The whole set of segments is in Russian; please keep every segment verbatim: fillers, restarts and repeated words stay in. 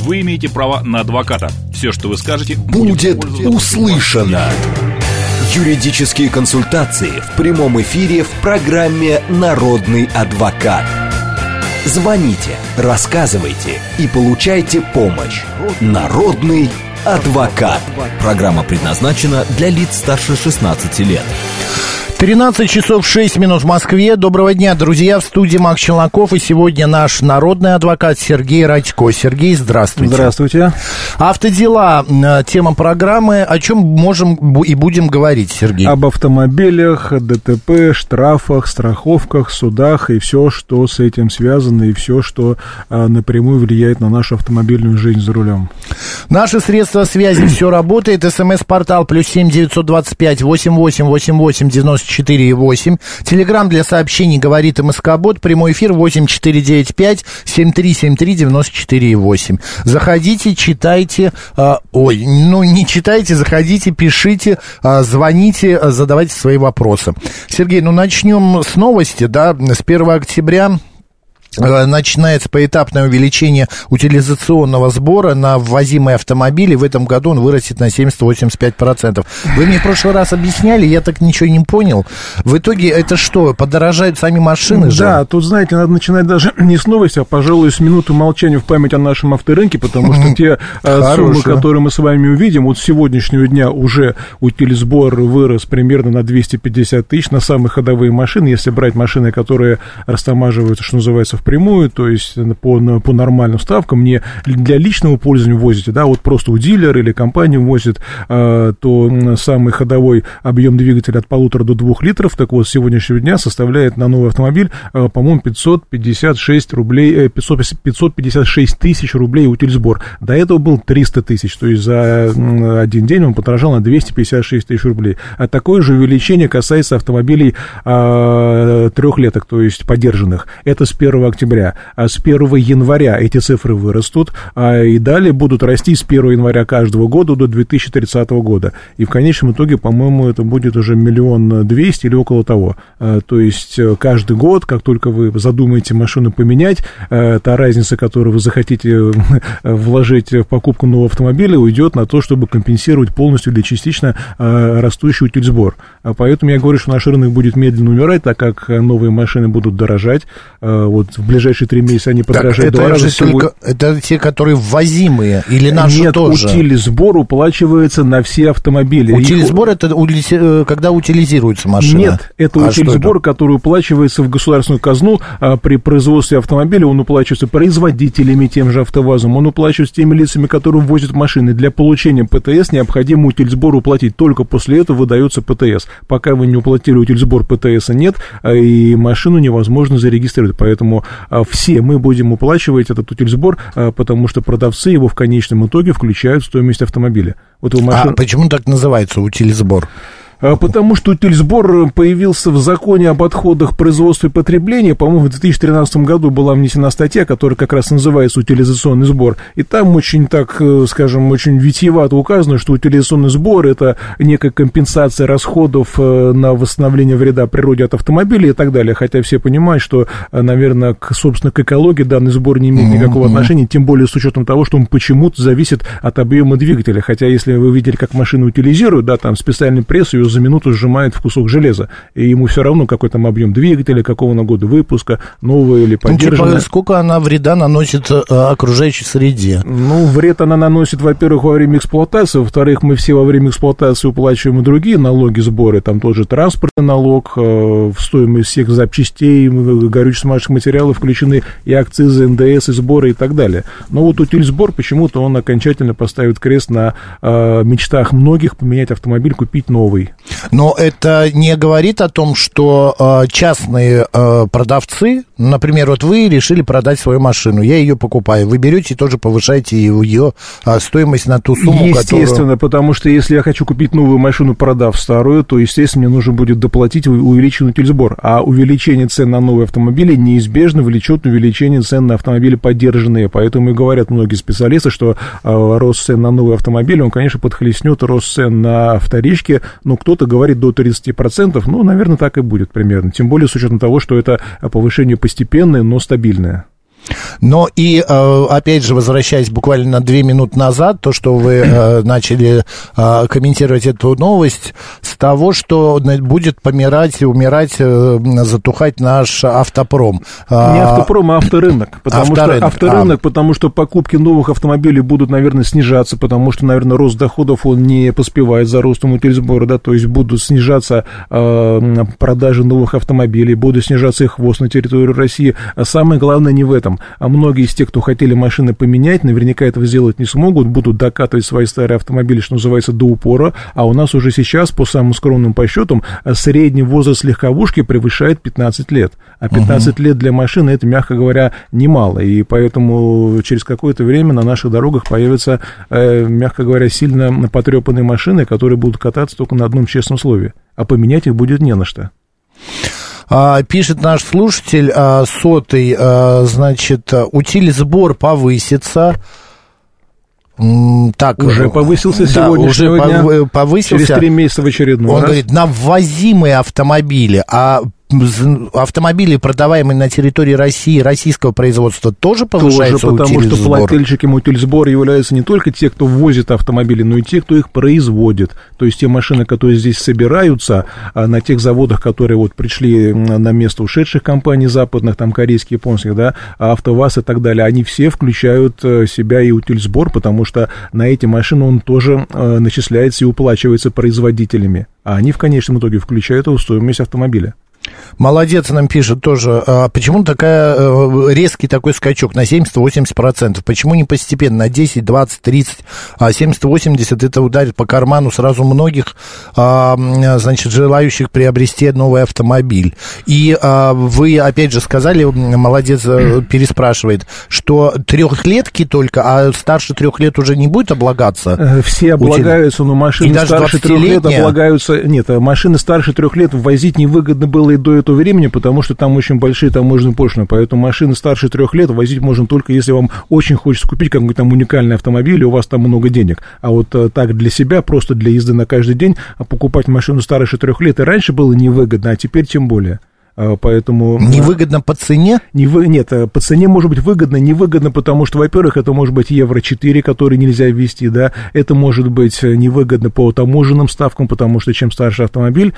вы имеете право на адвоката. Все, что вы скажете, будет услышано. Юридические консультации в прямом эфире в программе «Народный адвокат». Звоните, рассказывайте и получайте помощь. Народный адвокат. Программа предназначена для лиц старше шестнадцати лет. тринадцать часов шесть минут в Москве. Доброго дня, друзья, в студии Макс Челноков. И сегодня наш народный адвокат Сергей Радько. Сергей, здравствуйте. Здравствуйте. Автодела, тема программы. О чем можем и будем говорить, Сергей? Об автомобилях, ДТП, штрафах, страховках, судах и все, что с этим связано, и все, что а, напрямую влияет на нашу автомобильную жизнь за рулем. Наши средства связи, все работает. СМС-портал плюс семь девятьсот двадцать пять восемь восемь восемь восемь девяносто четыре восемь. Телеграм для сообщений говорит МСК-бот. Прямой эфир восемь четыре девять пять семь три семь три девяносто четыре восемь. Заходите, читайте. Э, ой, ну не читайте, заходите, пишите, э, звоните, э, задавайте свои вопросы. Сергей, ну начнем с новости, да, с первого октября. Начинается поэтапное увеличение утилизационного сбора на ввозимые автомобили. В этом году он вырастет на семьдесят-восемьдесят пять процентов. Вы мне в прошлый раз объясняли, я так ничего не понял. В итоге это что, подорожают сами машины же? Да, тут, знаете, надо начинать даже не с новости, а, пожалуй, с минуты молчания в память о нашем авторынке, потому что те суммы, которые мы с вами увидим, вот с сегодняшнего дня уже утилизбор вырос примерно на двести пятьдесят тысяч на самые ходовые машины. Если брать машины, которые растамаживаются, что называется, впрямую, то есть по, по нормальным ставкам, не для личного пользования возите, да, вот просто у дилера или компания возит, э, то самый ходовой объем двигателя от полутора до двух литров, так вот, с сегодняшнего дня составляет на новый автомобиль, э, по-моему, пятьсот пятьдесят шесть рублей, э, пятьсот, пятьсот пятьдесят шесть тысяч рублей утильсбор. До этого был триста тысяч, то есть за один день он подорожал на двести пятьдесят шесть тысяч рублей. А такое же увеличение касается автомобилей э, трехлеток, то есть подержанных. Это с первого октября, а с первого января эти цифры вырастут, а и далее будут расти с первого января каждого года до две тысячи тридцатого года. И в конечном итоге, по-моему, это будет уже миллион двести или около того. А, то есть каждый год, как только вы задумаете машину поменять, а, та разница, которую вы захотите вложить в покупку нового автомобиля, уйдет на то, чтобы компенсировать полностью или частично а, растущий утильсбор. А поэтому я говорю, что наш рынок будет медленно умирать, так как новые машины будут дорожать. А, вот в ближайшие три месяца они подорожают два раза. Только, это те, которые ввозимые, или наши Нет, тоже? Нет, утилизбор уплачивается на все автомобили. Утилизбор — это когда утилизируется машина? Нет, это а утилизбор, который уплачивается в государственную казну а, при производстве автомобиля. Он уплачивается производителями, тем же АвтоВАЗом, он уплачивается теми лицами, которые ввозят машины. Для получения ПТС необходимо утилизбор уплатить. Только после этого выдается ПТС. Пока вы не уплатили утилизбор, ПТСа нет, и машину невозможно зарегистрировать. Поэтому все мы будем уплачивать этот утильсбор, потому что продавцы его в конечном итоге включают в стоимость автомобиля. Вот машин... А почему так называется утилизбор? Потому что утильсбор появился в законе об отходах производства и потребления. По-моему, в две тысячи тринадцатом году была внесена статья, которая как раз называется утилизационный сбор. И там очень, так скажем, очень витиевато указано, что утилизационный сбор — это некая компенсация расходов на восстановление вреда природе от автомобиля и так далее. Хотя все понимают, что, наверное, к, собственно, к экологии данный сбор не имеет никакого mm-hmm. отношения, тем более с учетом того, что он почему-то зависит от объема двигателя. Хотя, если вы видели, как машину утилизируют, да, там специальный пресс ее за минуту сжимает в кусок железа, и ему все равно, какой там объем двигателя, какого на года выпуска, новая или поддержанная. Ну, типа, сколько она вреда наносит э, окружающей среде? Ну, вред она наносит, во-первых, во время эксплуатации, во-вторых, мы все во время эксплуатации уплачиваем и другие налоги, сборы, там тоже транспортный налог, э, в стоимость всех запчастей, горюче-смазочных материалов включены и акцизы, эн дэ эс, и сборы и так далее. Но вот утильсбор, почему-то он окончательно поставит крест на э, мечтах многих поменять автомобиль, купить новый. Но это не говорит о том, что э, частные э, продавцы, например, вот вы решили продать свою машину, я ее покупаю, вы берете и тоже повышаете ее э, стоимость на ту сумму, естественно, которую... потому что если я хочу купить новую машину, продав старую, то, естественно, мне нужно будет доплатить увеличенный утильсбор, а увеличение цен на новые автомобили неизбежно влечет увеличение цен на автомобили поддержанные, поэтому и говорят многие специалисты, что э, рост цен на новые автомобили, он, конечно, подхлестнет рост цен на вторички, но кто-то говорит до тридцати процентов, ну, наверное, так и будет примерно, тем более с учетом того, что это повышение постепенное, но стабильное. Но и, опять же, возвращаясь буквально на две минуты назад, то, что вы начали комментировать эту новость, с того, что будет помирать и умирать, затухать наш автопром. Не автопром, а авторынок. Потому авторынок, что, авторынок, а. потому что покупки новых автомобилей будут, наверное, снижаться, потому что, наверное, рост доходов, он не поспевает за ростом утильсбора, да, то есть будут снижаться э, продажи новых автомобилей, будут снижаться их ввоз на территорию России. А самое главное не в этом. А многие из тех, кто хотели машины поменять, наверняка этого сделать не смогут, будут докатывать свои старые автомобили, что называется, до упора, а у нас уже сейчас, по самым скромным подсчетам, средний возраст легковушки превышает пятнадцать лет, а пятнадцать uh-huh. лет для машины, это, мягко говоря, немало, и поэтому через какое-то время на наших дорогах появятся, э, мягко говоря, сильно потрепанные машины, которые будут кататься только на одном честном слове, а поменять их будет не на что. А, пишет наш слушатель, а, сотый, а, значит, утилизбор повысится. Так, уже повысился да, сегодняшнего уже дня, повысился. Через три месяца в очередной Он раз. говорит, на ввозимые автомобили, а автомобили, продаваемые на территории России, российского производства, тоже повышается тоже, потому утильсбор? Что плательщиками утильсбора являются не только те, кто ввозит автомобили, но и те, кто их производит. То есть те машины, которые здесь собираются на тех заводах, которые вот пришли на место ушедших компаний западных, там корейских, японских, да, АвтоВАЗ и так далее, они все включают себя и утильсбор, потому что на эти машины он тоже начисляется и уплачивается производителями. А они в конечном итоге включают его в стоимость автомобиля. Молодец, нам пишет тоже, а почему такая, резкий такой скачок на семьдесят-восемьдесят процентов? Почему не постепенно, на десять, двадцать, тридцать, а семьдесят-восемьдесят это ударит по карману сразу многих, а, значит, желающих приобрести новый автомобиль. И а, вы, опять же, сказали, молодец, переспрашивает, что трехлетки только, а старше трех лет уже не будет облагаться? Все облагаются, но машины старше трех лет облагаются. Нет, машины старше трех лет ввозить невыгодно было и до этого времени, потому что там очень большие таможенные пошлины, поэтому машины старше трех лет возить можно только если вам очень хочется купить какой-то там уникальный автомобиль, и у вас там много денег. А вот так для себя, просто для езды на каждый день, покупать машину старше трех лет и раньше было невыгодно, а теперь тем более. Поэтому... Невыгодно по цене? Не вы... Нет, по цене может быть выгодно, невыгодно, потому что, во-первых, это может быть евро четыре, который нельзя ввести, да, это может быть невыгодно по таможенным ставкам, потому что чем старше автомобиль,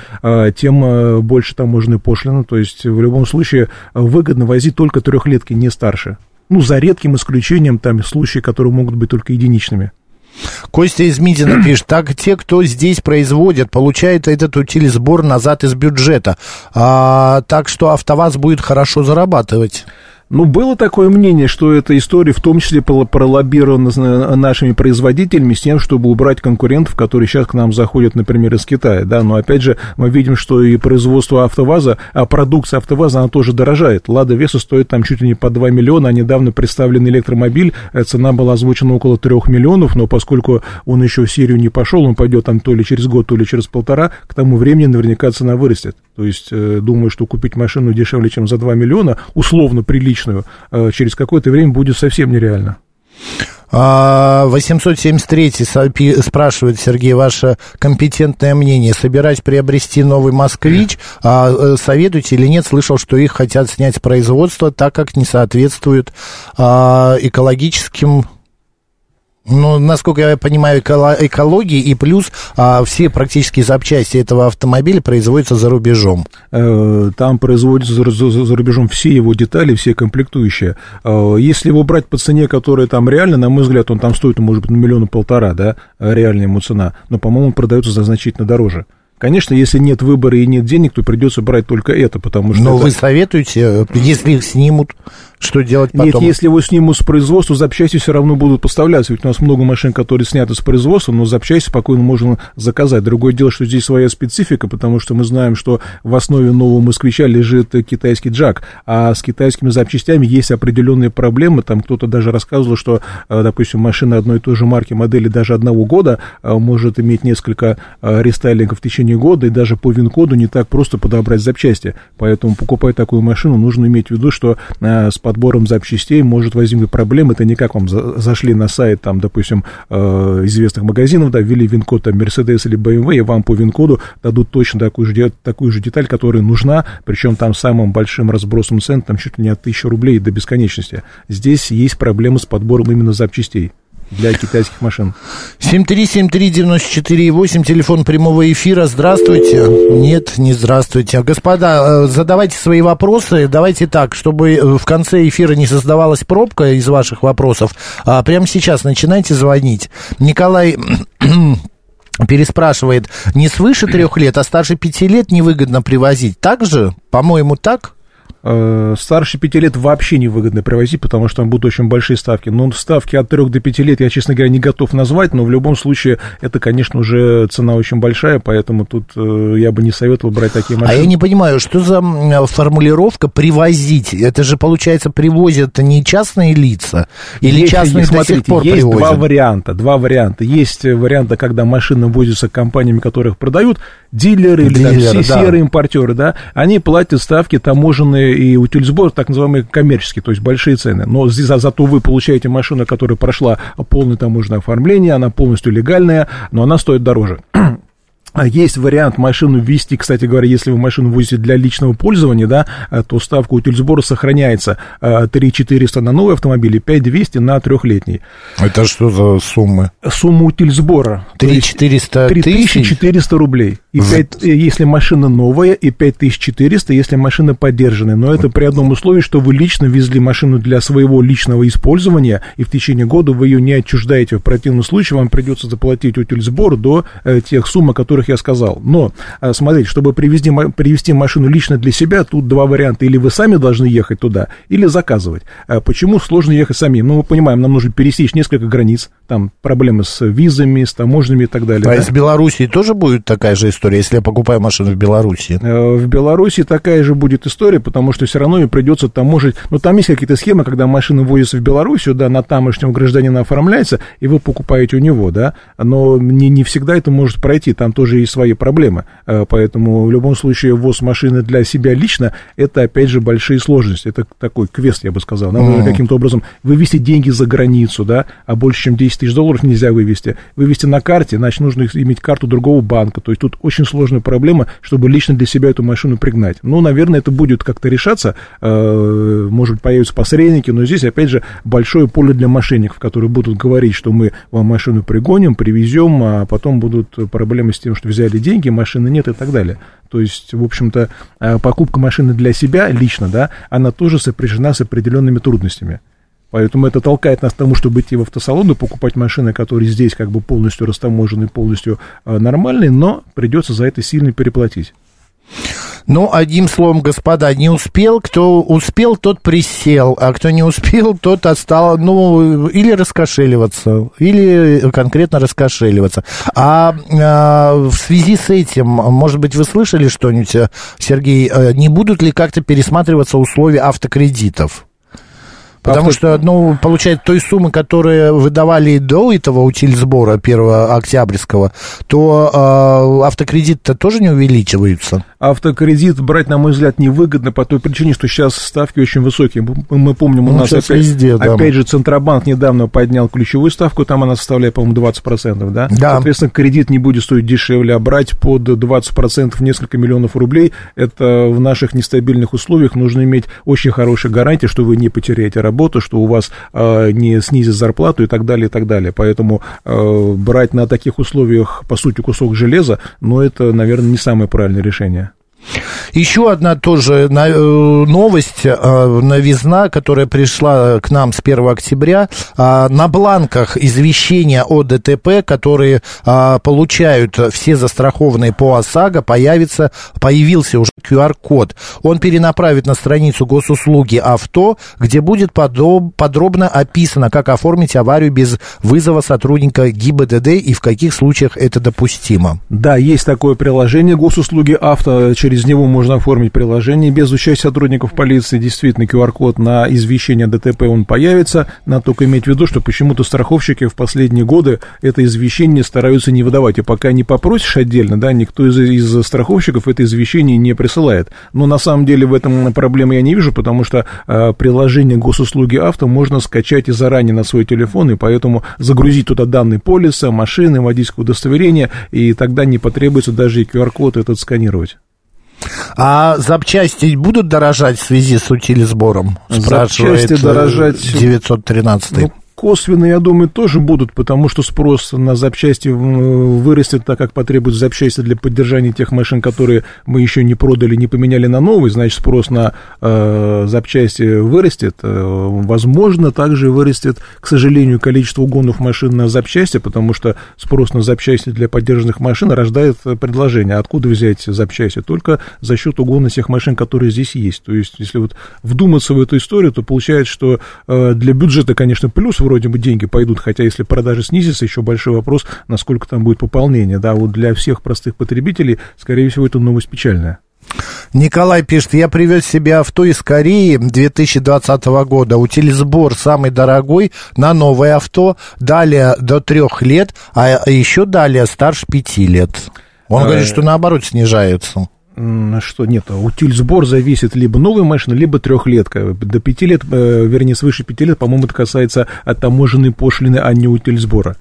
тем больше таможенной пошлины, то есть в любом случае выгодно возить только трехлетки, не старше. Ну, за редким исключением, там, случаи, которые могут быть только единичными. Костя из Мидина пишет, так те, кто здесь производят, получают этот утилизбор назад из бюджета, а, так что АвтоВАЗ будет хорошо зарабатывать. Ну, было такое мнение, что эта история в том числе пролоббирована нашими производителями с тем, чтобы убрать конкурентов, которые сейчас к нам заходят, например, из Китая, да, но опять же мы видим, что и производство АвтоВАЗа, а продукция АвтоВАЗа, она тоже дорожает. Лада Веста стоит там чуть ли не по два миллиона, а недавно представленный электромобиль, цена была озвучена около трех миллионов, но поскольку он еще в серию не пошел, он пойдет там то ли через год, то ли через полтора, к тому времени наверняка цена вырастет. То есть, думаю, что купить машину дешевле, чем за два миллиона, условно прилично, через какое-то время будет совсем нереально. восемьсот семьдесят третий спрашивает, Сергей, ваше компетентное мнение. Собираюсь приобрести новый «Москвич», а советуете или нет? Слышал, что их хотят снять с производства, так как не соответствует а, экологическим... Ну, насколько я понимаю, экологии, и плюс а, все практически запчасти этого автомобиля производятся за рубежом. Там производятся за, за, за рубежом все его детали, все комплектующие. Если его брать по цене, которая там реально, на мой взгляд, он там стоит, может быть, на миллиона полтора, да, реальная ему цена, но, по-моему, он продается за значительно дороже. Конечно, если нет выбора и нет денег, то придется брать только это, потому что... Но это... вы советуете, если их снимут, что делать потом? Нет, если его снимут с производства, запчасти все равно будут поставляться, ведь у нас много машин, которые сняты с производства, но запчасти спокойно можно заказать. Другое дело, что здесь своя специфика, потому что мы знаем, что в основе нового «Москвича» лежит китайский джак, а с китайскими запчастями есть определенные проблемы, там кто-то даже рассказывал, что, допустим, машина одной и той же марки, модели даже одного года может иметь несколько рестайлингов в течение течение года, и даже по ВИН-коду не так просто подобрать запчасти. Поэтому, покупая такую машину, нужно иметь в виду, что э, с подбором запчастей может возникнуть проблема. Это не как вам за, зашли на сайт, там, допустим, э, известных магазинов, да, ввели ВИН-код, там, Mercedes или бэ эм вэ, и вам по ВИН-коду дадут точно такую же, такую же деталь, которая нужна, причем там самым большим разбросом цен, там чуть ли не от тысячи рублей до бесконечности. Здесь есть проблемы с подбором именно запчастей для китайских машин. семь три семь три девять четыре восемь, телефон прямого эфира. Здравствуйте. Нет, не здравствуйте. Господа, задавайте свои вопросы. Давайте так, чтобы в конце эфира не создавалась пробка из ваших вопросов. А прямо сейчас начинайте звонить. Николай переспрашивает, не свыше трех лет, а старше пяти лет невыгодно привозить. Так же? По-моему, так? Старше пяти лет вообще невыгодно привозить, потому что там будут очень большие ставки. Но ставки от трёх до пяти лет я, честно говоря, не готов назвать, но в любом случае это, конечно, уже цена очень большая, поэтому тут я бы не советовал брать такие машины. А я не понимаю, что за формулировка «привозить»? Это же, получается, привозят не частные лица? Или есть, частные смотрите, до сих пор есть привозят? два варианта, два варианта. Есть варианты, когда машины возятся компаниями, которых продают, дилеры, Дилеры, или там, все да. серые импортеры, да, они платят ставки таможенные и утильсбор, так называемые коммерческие, то есть большие цены. Но за, зато вы получаете машину, которая прошла полное таможенное оформление, она полностью легальная, но она стоит дороже. Есть вариант машину ввести, кстати говоря, если вы машину возите для личного пользования, да, то ставка утильсбора сохраняется три тысячи четыреста на новый автомобиль и пять тысяч двести на трехлетний. Это что за суммы? Сумма утильсбора. три тысячи четыреста рублей. И пять, если машина новая, и пять тысяч четыреста, если машина подержанная. Но это при одном условии, что вы лично везли машину для своего личного использования, и в течение года вы ее не отчуждаете. В противном случае вам придется заплатить утильсбор до э, тех сумм, о которых я сказал. Но, э, смотрите, чтобы привезти, привезти машину лично для себя, тут два варианта. Или вы сами должны ехать туда, или заказывать. А почему сложно ехать самим? Ну, мы понимаем, нам нужно пересечь несколько границ. Там проблемы с визами, с таможнями и так далее. А да? из Белоруссии тоже будет такая же история, если я покупаю машину в Беларуси? В Беларуси такая же будет история, потому что все равно им придется таможить. Ну, там есть какие-то схемы, когда машина возится в Белоруссию, да, на тамошнего гражданина оформляется, и вы покупаете у него, да, но не, не всегда это может пройти, там тоже есть свои проблемы. Поэтому в любом случае ввоз машины для себя лично, это, опять же, большие сложности. Это такой квест, я бы сказал. Нам нужно mm-hmm. каким-то образом вывести деньги за границу, да, а больше, чем десять тысяч долларов нельзя вывести. Вывести на карте, значит, нужно иметь карту другого банка. То есть тут очень сложная проблема, чтобы лично для себя эту машину пригнать. Ну, наверное, это будет как-то решаться. Может быть, появятся посредники, но здесь, опять же, большое поле для мошенников, которые будут говорить, что мы вам машину пригоним, привезем, а потом будут проблемы с тем, что взяли деньги, машины нет и так далее. То есть, в общем-то, покупка машины для себя лично, да, она тоже сопряжена с определенными трудностями. Поэтому это толкает нас к тому, чтобы идти в автосалон и покупать машины, которые здесь как бы полностью растаможены, полностью э, нормальные, но придется за это сильно переплатить. Ну, одним словом, господа, не успел, кто успел, тот присел, а кто не успел, тот отстал, ну, или раскошеливаться, или конкретно раскошеливаться. А, а в связи с этим, может быть, вы слышали что-нибудь, Сергей, не будут ли как-то пересматриваться условия автокредитов? Потому Авто... что, ну, получается, той суммы, которые выдавали до этого утильсбора первого октябрьского, то э, автокредит-то тоже не увеличиваются? Автокредит брать, на мой взгляд, невыгодно по той причине, что сейчас ставки очень высокие. Мы помним, у ну, нас опять, везде, да. опять же Центробанк недавно поднял ключевую ставку, там она составляет, по-моему, двадцать процентов, да? Да. Соответственно, кредит не будет стоить дешевле, а брать под двадцать процентов несколько миллионов рублей, это в наших нестабильных условиях нужно иметь очень хорошие гарантии, что вы не потеряете работу, что у вас э, не снизят зарплату и так далее, и так далее. Поэтому э, брать на таких условиях, по сути, кусок железа, ну, это, наверное, не самое правильное решение. Еще одна тоже новость, новизна, которая пришла к нам с первого октября. На бланках извещения о ДТП, которые получают все застрахованные по ОСАГО, появится, появился уже ку ар код. Он перенаправит на страницу госуслуги авто, где будет подоб, подробно описано, как оформить аварию без вызова сотрудника ГИБДД и в каких случаях это допустимо. Да, есть такое приложение госуслуги авто, через через него можно оформить приложение без участия сотрудников полиции. Действительно, ку ар-код на извещение о ДТП он появится. Надо только иметь в виду, что почему-то страховщики в последние годы это извещение стараются не выдавать. И пока не попросишь отдельно, да, никто из, из страховщиков это извещение не присылает. Но на самом деле в этом проблемы я не вижу, потому что э, приложение госуслуги авто можно скачать и заранее на свой телефон, и поэтому загрузить туда данные полиса, машины, водительского удостоверения, и тогда не потребуется даже и ку ар-код этот сканировать. А запчасти будут дорожать в связи с утилизбором? Запчасти дорожать... девятьсот тринадцатый. Ну, косвенно, я думаю, тоже будут, потому что спрос на запчасти вырастет, так как потребуются запчасти для поддержания тех машин, которые мы еще не продали, не поменяли на новые, значит, спрос на э, запчасти вырастет. Возможно, также вырастет, к сожалению, количество угонов машин на запчасти, потому что спрос на запчасти для поддержанных машин рождает предложение. Откуда взять запчасти? Только за счет угона тех машин, которые здесь есть. То есть, если вот вдуматься в эту историю, то получается, что э, для бюджета, конечно, плюс, вроде бы деньги пойдут, хотя если продажи снизятся, еще большой вопрос, насколько там будет пополнение, да, вот для всех простых потребителей, скорее всего, это новость печальная. Николай пишет, я привез себе авто из Кореи две тысячи двадцатого года, утилизбор самый дорогой на новое авто, далее до трех лет, а еще далее старше пяти лет. Он а... говорит, что наоборот снижается. Что нет, утильсбор зависит либо новой машины, либо трехлетка. До пяти лет, вернее, свыше пяти лет, по-моему, это касается таможенной пошлины, а не утильсбора.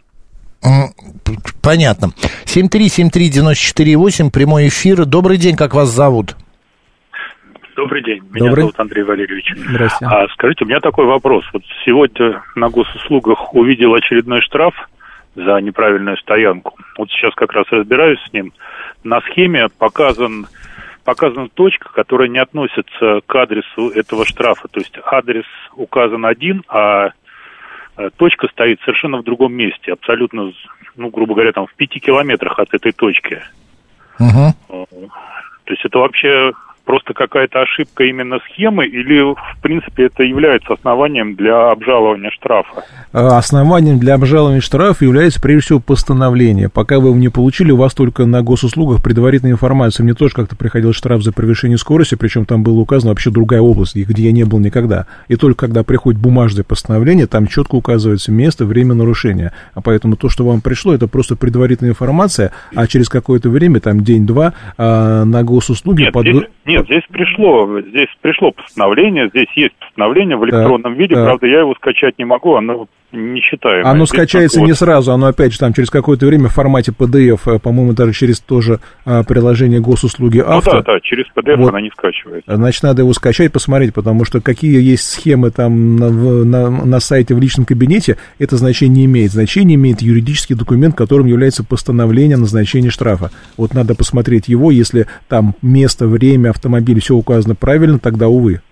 Понятно. семь три семь три девяносто четыре восемь, прямой эфир. Добрый день, как вас зовут? Добрый день, меня Добрый. зовут Андрей Валерьевич. Здравствуйте. А, скажите, у меня такой вопрос. Вот сегодня на госуслугах увидел очередной штраф за неправильную стоянку. Вот сейчас как раз разбираюсь с ним. На схеме показан, показана точка, которая не относится к адресу этого штрафа. То есть адрес указан один, а точка стоит совершенно в другом месте. Абсолютно, ну, грубо говоря, там в пяти километрах от этой точки. Uh-huh. То есть это вообще... просто какая-то ошибка именно схемы, или, в принципе, это является основанием для обжалования штрафа? Основанием для обжалования штрафа является, прежде всего, постановление. Пока вы его не получили, у вас только на госуслугах предварительная информация. Мне тоже как-то приходил штраф за превышение скорости, причем там было указано вообще другая область, где я не был никогда. И только когда приходит бумажное постановление, там четко указывается место, время нарушения. А поэтому то, что вам пришло, это просто предварительная информация, а через какое-то время, там день-два, на госуслуги... Нет, под... здесь, нет, здесь пришло, здесь пришло постановление, здесь есть постановление в электронном да, виде, да. Правда, я его скачать не могу, оно не читаем. Оно здесь скачается не сразу, оно опять же там через какое-то время в формате пи ди эф, по-моему, даже через тоже а, приложение госуслуги авто. Ну да, да, через пи ди эф вот. Она не скачивается. Значит, надо его скачать, посмотреть, потому что какие есть схемы там на, на, на сайте в личном кабинете, это значение не имеет. Значение имеет юридический документ, которым является постановление о назначении штрафа. Вот надо посмотреть его, если там место, время, автомобиль, все указано правильно, тогда увы.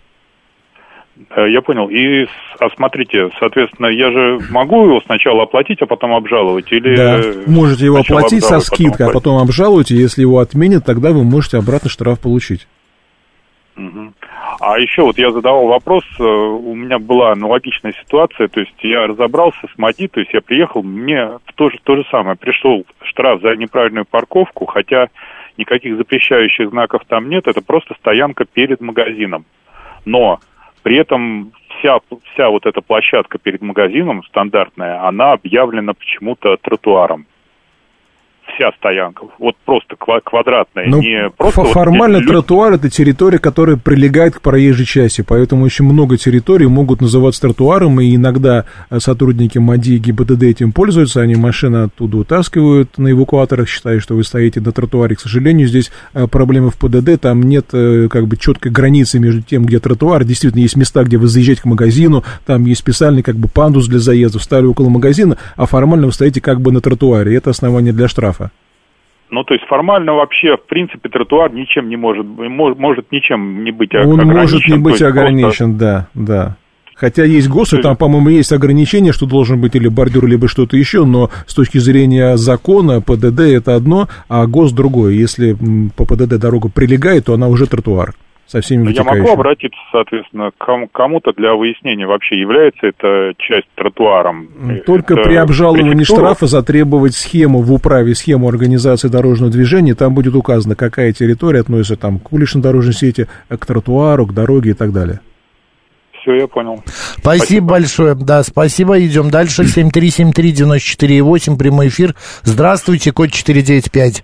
Я понял. И, а смотрите, соответственно, я же могу его сначала оплатить, а потом обжаловать? Или да, можете его оплатить со скидкой, потом а потом обжалуете. Если его отменят, тогда вы можете обратно штраф получить. Угу. А еще вот я задавал вопрос, у меня была аналогичная ситуация, то есть я разобрался с МАДИ, то есть я приехал, мне то же, то же самое, пришел штраф за неправильную парковку, хотя никаких запрещающих знаков там нет, это просто стоянка перед магазином. Но при этом вся, вся вот эта площадка перед магазином стандартная, она объявлена почему-то тротуаром. Вся стоянка, вот просто квадратная, ну, не просто... Формально вот, тротуар — это территория, которая прилегает к проезжей части, поэтому очень много территорий могут называться тротуаром, и иногда сотрудники МАДИ и ГИБДД этим пользуются, они машины оттуда утаскивают на эвакуаторах, считая, что вы стоите на тротуаре. К сожалению, здесь проблемы в ПДД, там нет как бы четкой границы между тем, где тротуар, действительно есть места, где вы заезжаете к магазину, там есть специальный как бы пандус для заезда, встали около магазина, а формально вы стоите как бы на тротуаре, и это основание для штрафа. Ну, то есть формально вообще, в принципе, тротуар ничем не может, может ничем не быть Он ограничен. Он может не быть ограничен, просто... да, да. Хотя есть ГОСТы, там, по-моему, есть ограничения, что должен быть или бордюр, либо что-то еще, но с точки зрения закона ПДД это одно, а ГОСТ другое. Если по ПДД дорога прилегает, то она уже тротуар. со всеми Я вытекающими. могу обратиться, соответственно, к кому-то для выяснения, вообще является эта часть тротуаром? Только это при обжаловании префектура? штрафа затребовать схему в управе, схему организации дорожного движения, там будет указано, какая территория относится там, к уличной дорожной сети, к тротуару, к дороге и так далее. Все, я понял. Спасибо, Спасибо большое. Да, спасибо. Идем дальше. семь три семь три девять четыре восемь, прямой эфир. Здравствуйте, код четыре девять пять.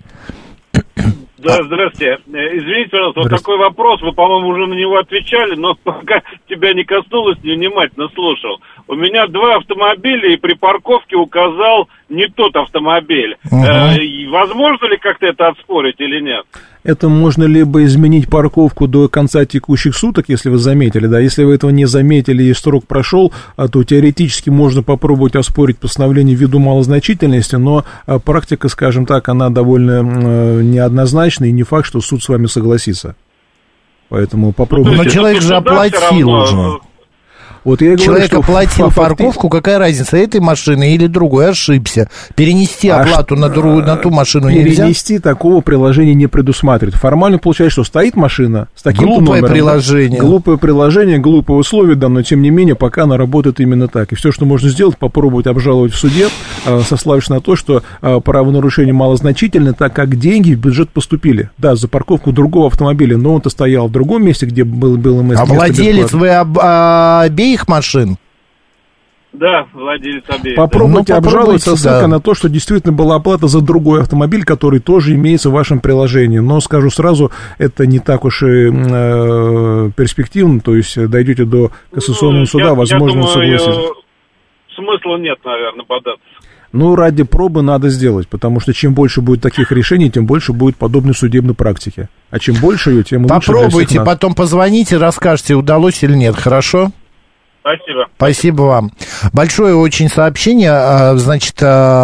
Да, здравствуйте. Извините, пожалуйста, вот такой вопрос, вы, по-моему, уже на него отвечали, но пока тебя не коснулось, невнимательно слушал. У меня два автомобиля, и при парковке указал не тот автомобиль. Uh-huh. Э, возможно ли как-то это отспорить или нет? Это можно либо изменить парковку до конца текущих суток, если вы заметили, да, если вы этого не заметили и срок прошел, то теоретически можно попробовать оспорить постановление ввиду малозначительности, но практика, скажем так, она довольно неоднозначна, и не факт, что суд с вами согласится. Поэтому попробуйте. Но человек же оплатил уже. Вот я Человек говорю, оплатил факти... парковку, какая разница, этой машины или другой, ошибся. Перенести оплату а на, друг, на ту машину нельзя? Перенести такого приложения не предусматривает. Формально получается, что стоит машина с таким номером. Глупое приложение. Да, глупое приложение, глупые условия, да, но тем не менее, пока она работает именно так. И все, что можно сделать, попробовать обжаловать в суде, сославшись на то, что правонарушение малозначительное, так как деньги в бюджет поступили. Да, за парковку другого автомобиля, но он-то стоял в другом месте, где был, было место. А владелец вы об, обеих машин? Да, владелец обеих. Попробуйте да. обжаловать со ссылкой да. на то, что действительно была оплата за другой автомобиль, который тоже имеется в вашем приложении. Но, скажу сразу, это не так уж и э, перспективно, то есть дойдете до кассационного ну, суда, я, возможно, я думаю, согласитесь. Смысла нет, наверное, податься. Ну, ради пробы надо сделать, потому что чем больше будет таких решений, тем больше будет подобной судебной практики. А чем больше ее, тем лучше. Попробуйте, потом позвоните, расскажете, удалось или нет, хорошо? Спасибо. Спасибо вам. Большое очень сообщение. Значит,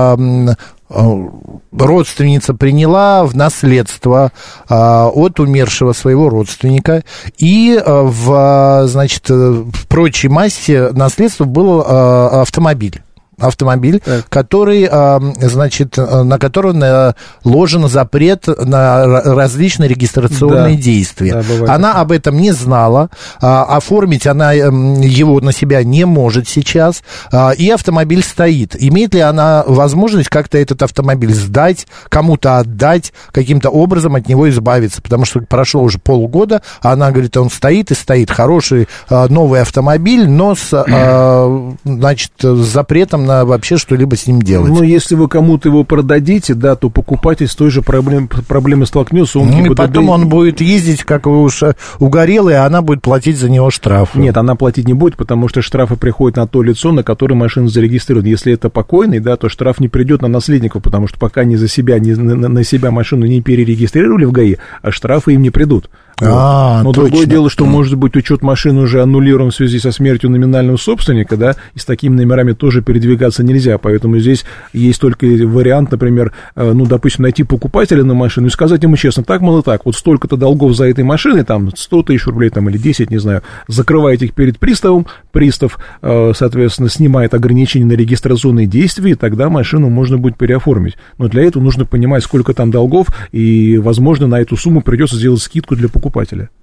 родственница приняла в наследство от умершего своего родственника, и в, значит, в прочей массе наследства был автомобиль. Автомобиль, так. который, значит, на который наложен запрет на различные регистрационные да. действия. Да, она об этом не знала, оформить она его на себя не может сейчас, и автомобиль стоит. Имеет ли она возможность как-то этот автомобиль сдать, кому-то отдать, каким-то образом от него избавиться? Потому что прошло уже полгода, а она говорит, он стоит и стоит. Хороший новый автомобиль, но с, значит, с запретом на вообще что-либо с ним делать. Ну, если вы кому-то его продадите, да, то покупатель с той же проблем, проблемой столкнется. Он ну, и ГИБДД... потом он будет ездить, как вы уж угорелый, а она будет платить за него штраф. Нет, она платить не будет, потому что штрафы приходят на то лицо, на которое машина зарегистрирована. Если это покойный, да, то штраф не придет на наследников, потому что пока ни за себя, ни на, на себя машину не перерегистрировали в ГАИ, а штрафы им не придут. А, но точно. Другое дело, что, может быть, учет машины уже аннулирован в связи со смертью номинального собственника, да, и с такими номерами тоже передвигаться нельзя, поэтому здесь есть только вариант, например, ну, допустим, найти покупателя на машину и сказать ему честно, так, мол, и так, вот столько-то долгов за этой машиной, там, сто тысяч рублей, там, или десять, не знаю, закрываете их перед приставом, пристав, соответственно, снимает ограничения на регистрационные действия, и тогда машину можно будет переоформить. Но для этого нужно понимать, сколько там долгов, и, возможно, на эту сумму придется сделать скидку для покупателя.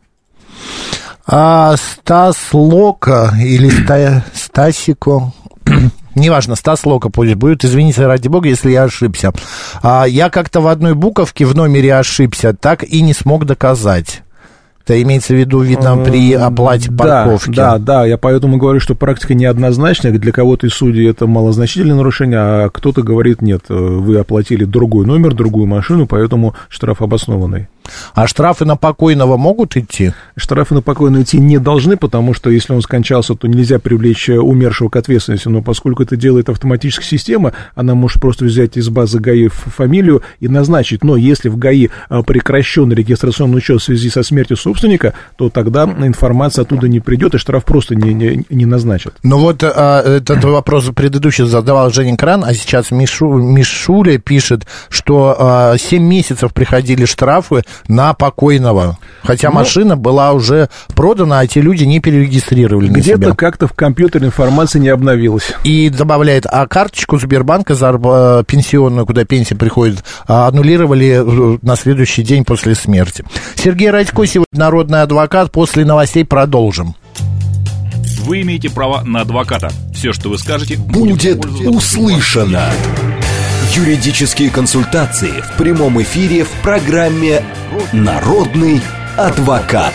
А Стас Лока или Ста... Стасико, неважно, Стас Лока пусть будет, извините, ради бога, если я ошибся. А, я как-то в одной буковке в номере ошибся, так и не смог доказать. Это имеется в виду, видно, при оплате парковки. Да, да, да, я поэтому говорю, что практика неоднозначная. Для кого-то из судей это малозначительное нарушение, а кто-то говорит, нет, вы оплатили другой номер, другую машину, поэтому штраф обоснованный. А штрафы на покойного могут идти? Штрафы на покойного идти не должны, потому что если он скончался, то нельзя привлечь умершего к ответственности, но поскольку это делает автоматическая система, она может просто взять из базы ГАИ фамилию и назначить. Но если в ГАИ прекращен регистрационный учет в связи со смертью собственника, то тогда информация оттуда не придет, и штраф просто не, не, не назначат. Ну вот а, этот вопрос предыдущий задавал Женя Кран, а сейчас Мишу, Мишуля пишет, что а, семь месяцев приходили штрафы на покойного. Хотя ну, машина была уже продана, а эти люди не перерегистрировали на себя. Где-то как-то в компьютере информация не обновилась. И добавляет, а карточку Сбербанка зарп... пенсионную, куда пенсия приходит, аннулировали на следующий день после смерти. Сергей Радько сегодня народный адвокат. После новостей продолжим. Вы имеете право на адвоката. Все, что вы скажете, будет услышано. Юридические консультации в прямом эфире в программе «Народный адвокат».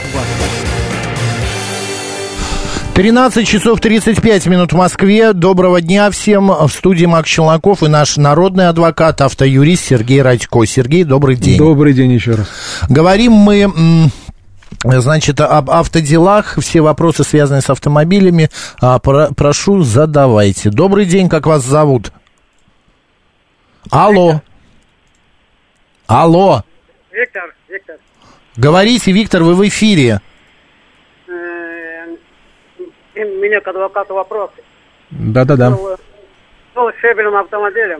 тринадцать часов тридцать пять минут в Москве. Доброго дня всем. В студии Макс Челноков и наш народный адвокат, автоюрист Сергей Радько. Сергей, добрый день. Добрый день еще раз. Говорим мы, значит, об автоделах. Все вопросы, связанные с автомобилями, прошу, задавайте. Добрый день, как вас зовут? Алло. Алло. Виктор, Виктор. Говорите, Виктор, вы в эфире. У меня к адвокату вопрос. Да-да-да. Был, был с шебельным автомобилем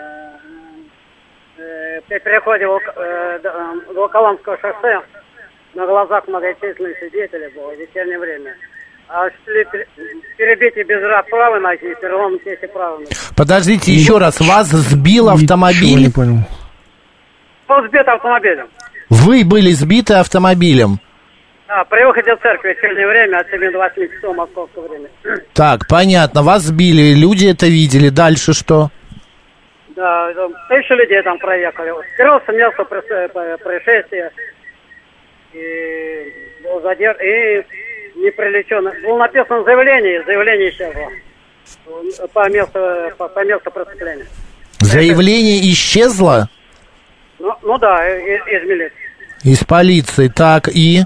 э, при переходе Волоколамского шоссе на глазах многочисленных свидетелей было в вечернее время. А шли перебитие без правой ноги, перелом кисти правой ноги. Подождите, еще раз, вас сбил автомобиль? Ничего не понял. Был сбит автомобилем. Вы были сбиты автомобилем? Да, при выходе в церковь в вечернее время от семи до восьми часов московского времени. Так, понятно, вас сбили, люди это видели, дальше что? Да, тысячи людей там проехали. Скрылся место происшествия, и был задержан, и не прилечен. Было написано заявление, заявление исчезло по месту, по, по месту преступления. Заявление исчезло? Ну, ну да, из, из милиции. Из полиции, так, и?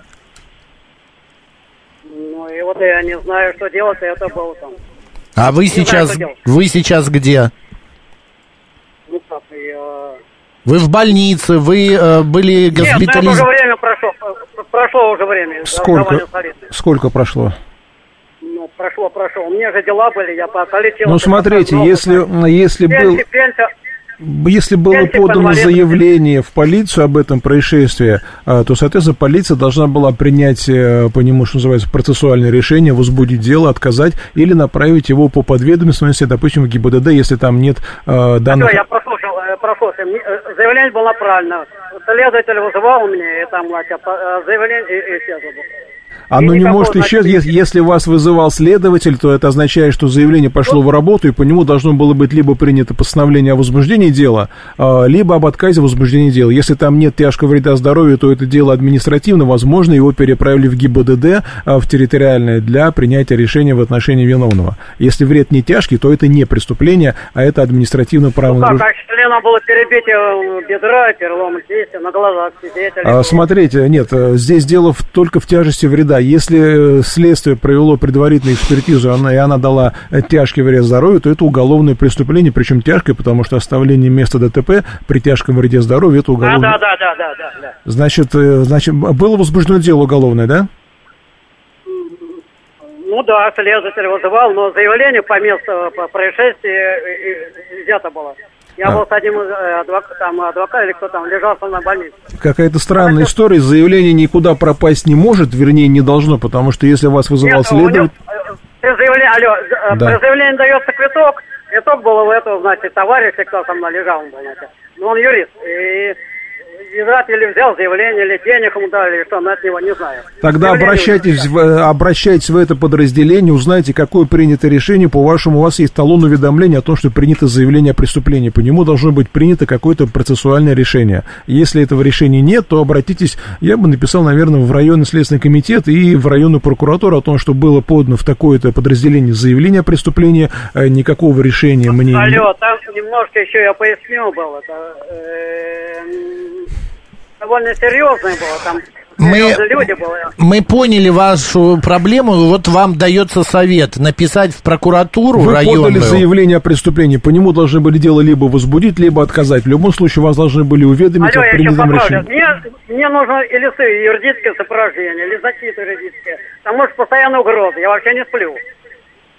Ну, и вот я не знаю, что делать, это было там. А вы не сейчас, знаю, вы сейчас где? Ну, как, я... Вы в больнице, вы э, были госпитализированы? Нет, уже время прошло, прошло уже время. Сколько, сколько прошло? Ну, прошло, прошло. У меня же дела были, я полетел. Ну, смотрите, если, если был... Пенсия, Если было подано заявление в полицию об этом происшествии, то, соответственно, полиция должна была принять по нему, что называется, процессуальное решение, возбудить дело, отказать или направить его по подведомственности, допустим, в ГИБДД, если там нет данных. А я прослушал, прослушал. Заявление было правильно. Следователь вызывал меня, и там, значит, заявление исчезло. Оно не может исчезнуть, если вас вызывал следователь, то это означает, что заявление пошло в работу, и по нему должно было быть либо принято постановление о возбуждении дела, либо об отказе в возбуждении дела. Если там нет тяжкого вреда здоровью, то это дело административно, возможно, его переправили в ГИБДД, в территориальное, для принятия решения в отношении виновного. Если вред не тяжкий, то это не преступление, а это административное правонарушение. Ну как, а членом было перебитие бедра, перелом кисти на глазах свидетелей. А, смотрите, нет, здесь дело в, только в тяжести вреда. Если следствие провело предварительную экспертизу, она, и она дала тяжкий вред здоровью, то это уголовное преступление, причем тяжкое, потому что оставление места ДТП при тяжком вреде здоровью — это уголовное. Да, да, да, да, да, да. Значит, значит, было возбуждено дело уголовное, да? Ну да, следователь вызывал, но заявление по месту происшествия взято было. Я а. был с одним адвокатом, там, адвокат или кто там, лежал на больнице. Какая-то странная а история. Заявление никуда пропасть не может, вернее, не должно, потому что если вас вызывал Нет, следователь... При заявлении, алло, да. При заявлении дается квиток. Квиток был у этого, значит, товарища, кто там лежал, он был, значит. Но он юрист. И... Или взял заявление, или денег ему дали, или что, но от него не знаю. Тогда обращайтесь в, обращайтесь в это подразделение, узнайте, какое принято решение. По-вашему, у вас есть талон уведомления о том, что принято заявление о преступлении. По нему должно быть принято какое-то процессуальное решение. Если этого решения нет, то обратитесь, я бы написал, наверное, в районный следственный комитет и в районную прокуратуру о том, что было подано в такое-то подразделение заявление о преступлении. Никакого решения мне... Алло, там немножко еще я пояснил был, это... Э-э- довольно серьезное было, там мы, люди были. Мы поняли вашу проблему, вот вам дается совет написать в прокуратуру Вы районную. Вы подали заявление о преступлении, по нему должны были дело либо возбудить, либо отказать. В любом случае вас должны были уведомить Алло, о принятом решении. Мне, мне нужно или юридическое сопровождение, или защита юридическая. Там может постоянно угрозы, я вообще не сплю.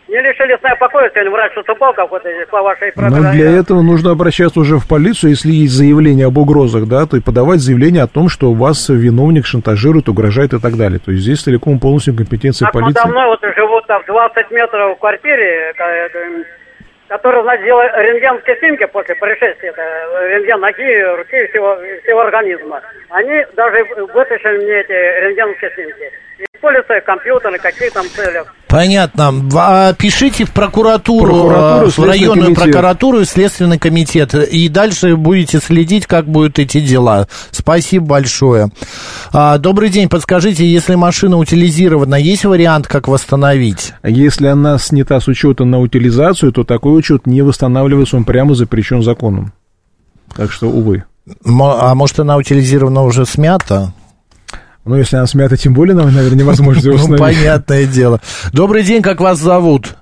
не лишили сна покоя, сегодня врач уступал какой-то по вашей программе. Но для этого нужно обращаться уже в полицию, если есть заявление об угрозах, да, то и подавать заявление о том, что вас виновник шантажирует, угрожает и так далее. То есть здесь целиком полностью компетенция так полиции. Надо мной вот живут там двадцать метров в квартире, которые, значит, делают рентгенские снимки после происшествия, это рентген ноги, руки, всего, всего организма. Они даже вытащили мне эти рентгенские снимки. Используются компьютеры, какие там цели. Понятно. А пишите в прокуратуру, прокуратуру в районную комитет. прокуратуру и Следственный комитет. И дальше будете следить, как будут эти дела. Спасибо большое. А, добрый день. Подскажите, если машина утилизирована, есть вариант, как восстановить? Если она снята с учета на утилизацию, то такой учет не восстанавливается, он прямо запрещен законом. Так что, увы. А может, она утилизирована уже смята? Ну, если она смята, тем более, наверное, невозможно ее установить. Ну, понятное дело. Добрый день, как вас зовут?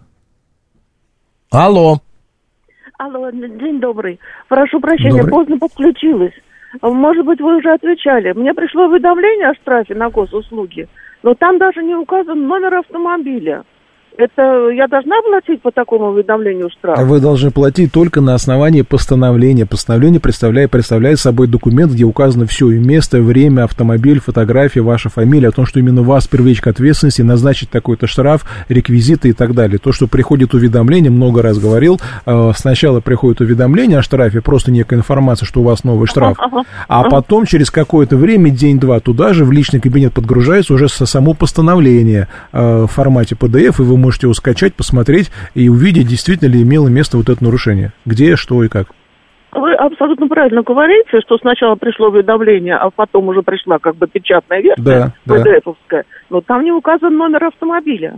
Алло. Алло, день добрый. Прошу прощения, Добрый. поздно подключилась. Может быть, вы уже отвечали. Мне пришло уведомление о штрафе на госуслуги, но там даже не указан номер автомобиля. Это я должна платить по такому уведомлению штраф? Вы должны платить только на основании постановления. Постановление представляет, представляет собой документ, где указано все, и место, время, автомобиль, фотография, ваша фамилия, о том, что именно вас привлечь к ответственности, назначить такой-то штраф, реквизиты и так далее. То, что приходит уведомление, много раз говорил, сначала приходит уведомление о штрафе, просто некая информация, что у вас новый штраф, ага, а ага. потом через какое-то время, день-два, туда же в личный кабинет подгружается уже само постановление в формате пи ди эф, и вы можете можете его скачать, посмотреть и увидеть, действительно ли имело место вот это нарушение. Где, что и как. Вы абсолютно правильно говорите, что сначала пришло уведомление, а потом уже пришла как бы печатная версия, да, пи ди эфовская, но там не указан номер автомобиля.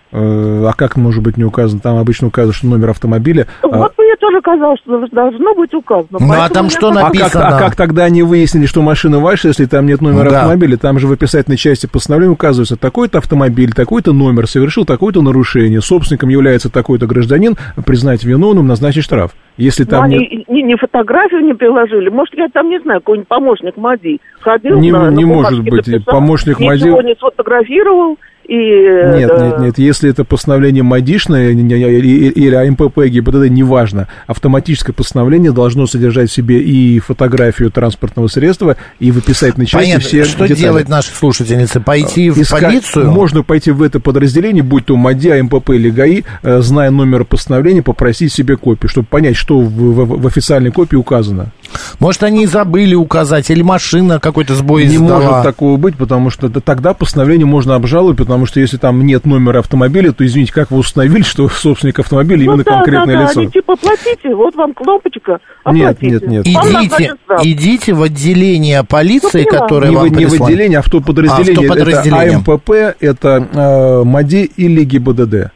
А как может быть не указан? Там обычно указано, что номер автомобиля. Вот мне тоже казалось, что должно быть указано. Ну, а там что а написано? Как, а как тогда они выяснили, что машина ваша, если там нет номера да. автомобиля? Там же в описательной части постановления указывается, такой-то автомобиль, такой-то номер, совершил такое-то нарушение, собственником является такой-то гражданин, признать виновным, назначить штраф. Если там они нет... ни, ни фотографию не приложили. Может, я там, не знаю, какой-нибудь помощник МАДИ ходил Не, на, не на может быть, написал, помощник МАДИ... ничего не сфотографировал. И, нет, да. нет, нет, если это постановление МАДИшное или АМПП, ГИБДД, неважно, автоматическое постановление должно содержать в себе и фотографию транспортного средства, и в описательной части Понятно. все Что детали. делать наши слушательницы? Пойти в Искать, полицию? Можно пойти в это подразделение, будь то МАДИ, АМПП или ГАИ, зная номер постановления, попросить себе копию, чтобы понять, что в, в, в официальной копии указано. Может, они забыли указать, или машина какой-то сбой Не издала. может такого быть, потому что тогда постановление можно обжаловать, потому что если там нет номера автомобиля, то, извините, как вы установили, что собственник автомобиля ну, именно да, конкретное да, да, лицо? они типа платите, вот вам кнопочка, оплатите. Нет, нет, нет. Идите, идите в отделение полиции, ну, которое не, вам в, не в прислали. отделение, а в то подразделение. А, в то подразделение. Это АМПП, это э, МАДИ или ГИБДД.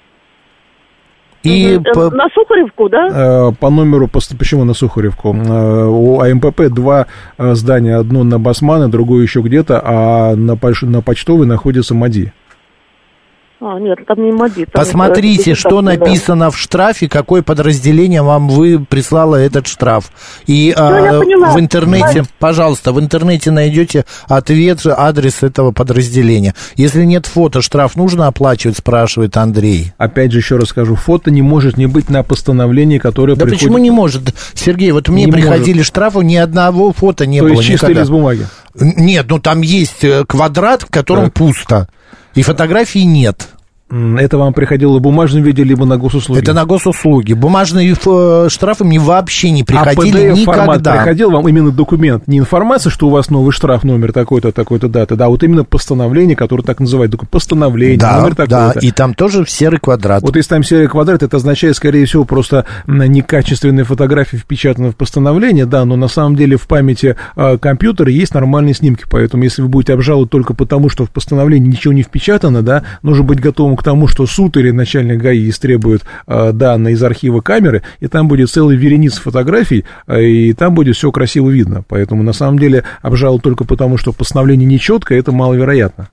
И по... На Сухаревку, да? По номеру, почему на Сухаревку? У АМПП два здания, одно на Басмана, другое еще где-то, а на, на Почтовой находится МАДИ. А, нет, там не МАДИ. Там Посмотрите, это, что да. написано в штрафе, какое подразделение вам вы прислало этот штраф. И Все, а, в интернете, да. пожалуйста, в интернете найдете ответ, адрес этого подразделения. Если нет фото, штраф нужно оплачивать, спрашивает Андрей. Опять же, еще раз скажу, фото не может не быть на постановлении, которое да приходит... почему не может? Сергей, вот мне не приходили может. штрафы, ни одного фото не То было есть чисто никогда. лист бумаги? Нет, ну там есть квадрат, в котором так. пусто. И фотографий нет. Это вам приходило в бумажном виде, либо на госуслуги? Это на госуслуги. Бумажные штрафы мне вообще не приходили а никогда. формат приходил вам именно документ, не информация, что у вас новый штраф, номер такой-то, такой-то даты, да, вот именно постановление, которое так называют, постановление, да, номер такой-то. Да, и там тоже серый квадрат. Вот если там серый квадрат, это означает, скорее всего, просто некачественные фотографии впечатаны в постановление, да, но на самом деле в памяти э, компьютера есть нормальные снимки, поэтому если вы будете обжаловать только потому, что в постановлении ничего не впечатано, да, нужно быть готовым к тому, что суд или начальник ГАИ истребует э, данные из архива камеры, и там будет целая вереница фотографий, э, и там будет все красиво видно. Поэтому, на самом деле, обжаловать только потому, что постановление нечеткое, это маловероятно.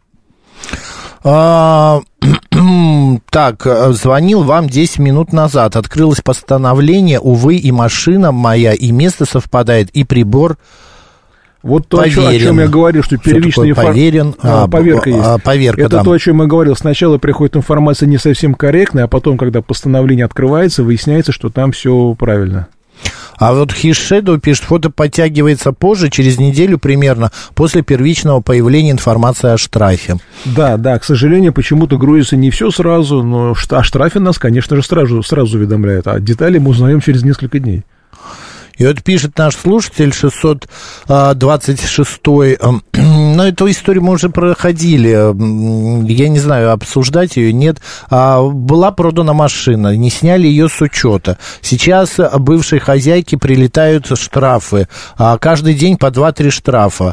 А, так, звонил вам десять минут назад. Открылось постановление, увы, и машина моя, и место совпадает, и прибор... Вот то, о чем, о чем я говорил, что первичная информация... А, поверка есть. А, поверка, это да. то, о чем я говорил. Сначала приходит информация не совсем корректная, а потом, когда постановление открывается, выясняется, что там все правильно. А вот Хишеду пишет, фото подтягивается позже, через неделю примерно, после первичного появления информации о штрафе. Да, да, к сожалению, почему-то грузится не все сразу, но о штрафе нас, конечно же, сразу, сразу уведомляют, а детали мы узнаем через несколько дней. И вот пишет наш слушатель шестьсот двадцать шестой, но эту историю мы уже проходили, я не знаю, обсуждать ее, нет. Была продана машина, не сняли ее с учета. Сейчас бывшей хозяйке прилетают штрафы, каждый день по два-три штрафа.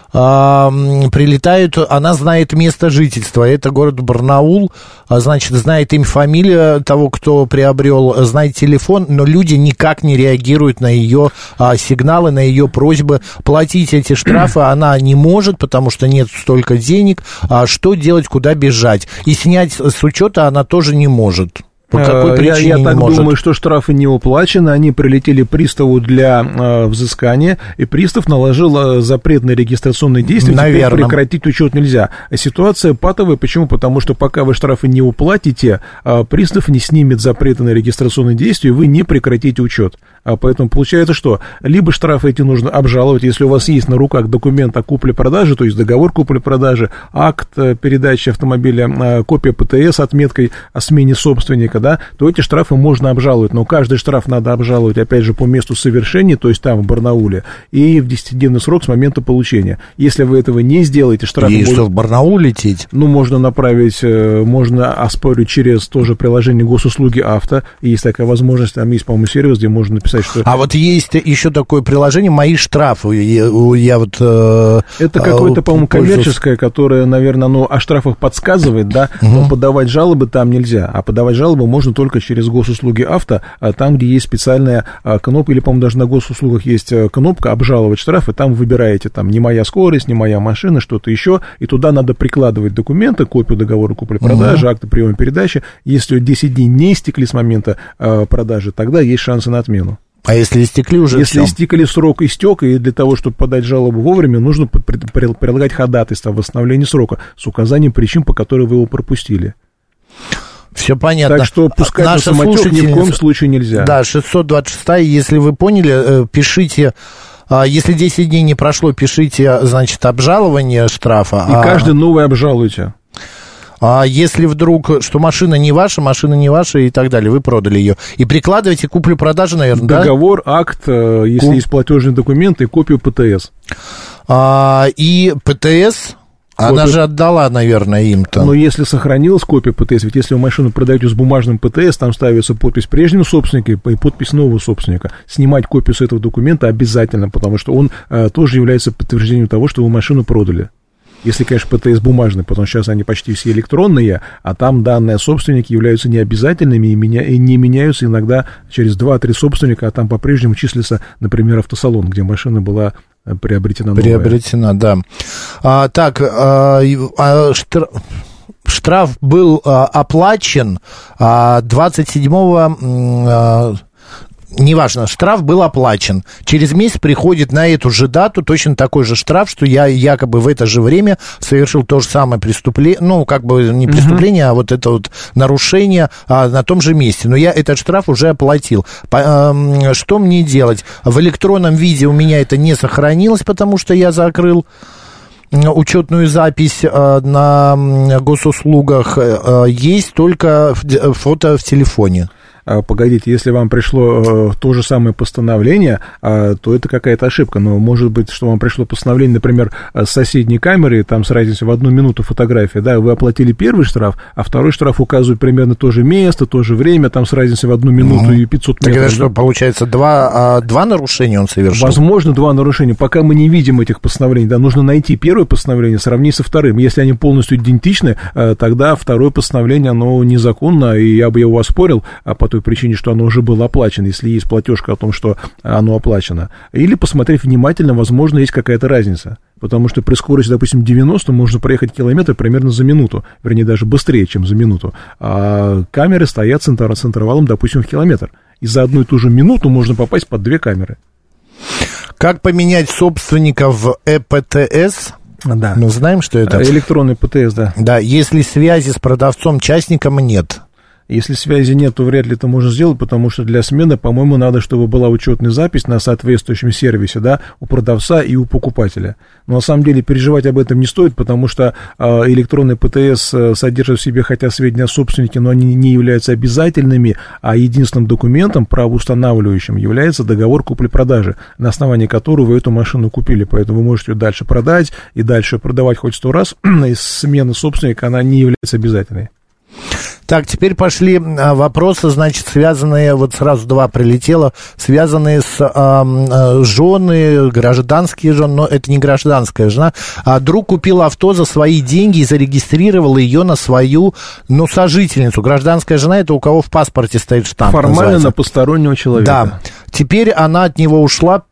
Прилетают, она знает место жительства, это город Барнаул, значит, знает имя, фамилия того, кто приобрел, знает телефон, но люди никак не реагируют на ее а, сигналы, на ее просьбы платить эти штрафы, она не может, потому что нет столько денег, а что делать, куда бежать, и снять с учета она тоже не может. По какой причине я, я не так может? думаю, что штрафы не уплачены, они прилетели приставу для э, взыскания, и пристав наложил э, запрет на регистрационные действия, теперь прекратить учет нельзя. Ситуация патовая, почему? Потому что пока вы штрафы не уплатите, э, пристав не снимет запреты на регистрационные действия, вы не прекратите учет. А поэтому получается, что либо штрафы эти нужно обжаловать, если у вас есть на руках документ о купле-продаже, то есть договор купле-продажи, акт передачи автомобиля, копия ПТС с отметкой о смене собственника, да, то эти штрафы можно обжаловать, но каждый штраф надо обжаловать, опять же, по месту совершения, то есть там, в Барнауле, и в десятидневный срок с момента получения. Если вы этого не сделаете, штрафы и будут... что, в Барнаул лететь? Ну, можно направить, можно оспорить через тоже приложение госуслуги авто, и есть такая возможность, там есть, по-моему, сервис, где можно написать, что... А вот есть еще такое приложение «Мои штрафы». Я, я вот... Э, это какое-то, по-моему, коммерческое, которое, наверное, оно о штрафах подсказывает, да, угу. Но подавать жалобы там нельзя, а подавать жалобы можно только через госуслуги авто, а там, где есть специальная кнопка, или, по-моему, даже на госуслугах есть кнопка «Обжаловать штрафы», там выбираете, там, не моя скорость, не моя машина, что-то еще, и туда надо прикладывать документы, копию договора купли-продажи, угу. акты приема передачи. Если десять дней не истекли с момента э, продажи, тогда есть шансы на отмену. А если истекли уже Если все? истекли, срок истек, и для того, чтобы подать жалобу вовремя, нужно прилагать ходатайство о восстановлении срока с указанием причин, по которым вы его пропустили. Все понятно. Так что пускать на самотек ни в коем случае нельзя. Да, шестьсот двадцать шестая, если вы поняли, пишите... Если десять дней не прошло, пишите, значит, обжалование штрафа. И а... каждый новый обжалуйте. А если вдруг, что машина не ваша, машина не ваша и так далее, вы продали ее, и прикладываете куплю-продажу, наверное, договор, да? акт, если Куп... есть платежные документы, и копию ПТС. А, и ПТС... Копия... Она же отдала, наверное, им-то. Но если сохранилась копия ПТС, ведь если вы машину продаете с бумажным ПТС, там ставится подпись прежнего собственника и подпись нового собственника. Снимать копию с этого документа обязательно, потому что он а, тоже является подтверждением того, что вы машину продали. Если, конечно, ПТС бумажный, потому что сейчас они почти все электронные, а там данные собственники являются необязательными и, меня, и не меняются иногда через два-три собственника, а там по-прежнему числится, например, автосалон, где машина была приобретена новая. Приобретена, да. А, так, а, а, штраф... штраф был а, оплачен а, двадцать седьмого... А, неважно, штраф был оплачен. Через месяц приходит на эту же дату точно такой же штраф, что я якобы в это же время совершил то же самое преступление, ну, как бы не преступление, uh-huh. а вот это вот нарушение а, на том же месте. Но я этот штраф уже оплатил. По, а, что мне делать? В электронном виде у меня это не сохранилось, потому что я закрыл учетную запись а, на госуслугах. А, есть только фото в телефоне. Погодите, если вам пришло э, то же самое постановление, э, то это какая-то ошибка. Но может быть, что вам пришло постановление, например, с соседней камеры, там с разницей в одну минуту фотографии, да, вы оплатили первый штраф, а второй штраф указывает примерно то же место, то же время, там с разницей в одну минуту mm-hmm. и пятьсот метров. Так это что, получается, два, а, два нарушения он совершил? Возможно, два нарушения. Пока мы не видим этих постановлений, да, нужно найти первое постановление, сравнить со вторым. Если они полностью идентичны, э, тогда второе постановление, оно незаконно, и я бы его оспорил, а по той причине, что оно уже было оплачено, если есть платежка о том, что оно оплачено. Или посмотреть внимательно, возможно, есть какая-то разница. Потому что при скорости, допустим, девяносто можно проехать километр примерно за минуту, вернее, даже быстрее, чем за минуту. А камеры стоят с интервалом, допустим, в километр. И за одну и ту же минуту можно попасть под две камеры. Как поменять собственника в э пэ тэ эс? Да. Мы знаем, что это... Электронный пэ тэ эс, да. Да, если связи с продавцом-частником нет. Если связи нет, то вряд ли это можно сделать, потому что для смены, по-моему, надо, чтобы была учетная запись на соответствующем сервисе, да, у продавца и у покупателя. Но на самом деле переживать об этом не стоит, потому что э, электронный пэ тэ эс содержит в себе хотя сведения о собственнике, но они не являются обязательными, а единственным документом, правоустанавливающим, является договор купли-продажи, на основании которого вы эту машину купили. Поэтому вы можете ее дальше продать и дальше продавать хоть сто раз, и смена собственника, она не является обязательной. Так, теперь пошли вопросы, значит, связанные, вот сразу два прилетело, связанные с э, жены, гражданские жены, но это не гражданская жена, а друг купил авто за свои деньги и зарегистрировал ее на свою, ну, сожительницу. Гражданская жена — это у кого в паспорте стоит штамп. Формально называется. На постороннего человека. Да. Теперь она от него ушла,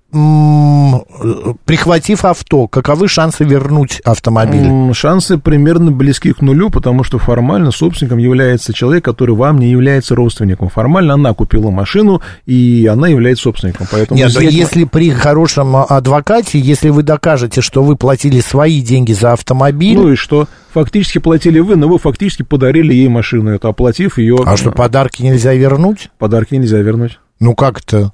прихватив авто. Каковы шансы вернуть автомобиль? Шансы примерно близки к нулю, потому что формально собственником является человек, который вам не является родственником. Формально она купила машину, и она является собственником. Поэтому Нет, здесь... если при хорошем адвокате, если вы докажете, что вы платили свои деньги за автомобиль... Ну и что? Фактически платили вы, но вы фактически подарили ей машину, это оплатив ее... А что, подарки нельзя вернуть? Подарки нельзя вернуть. Ну как это?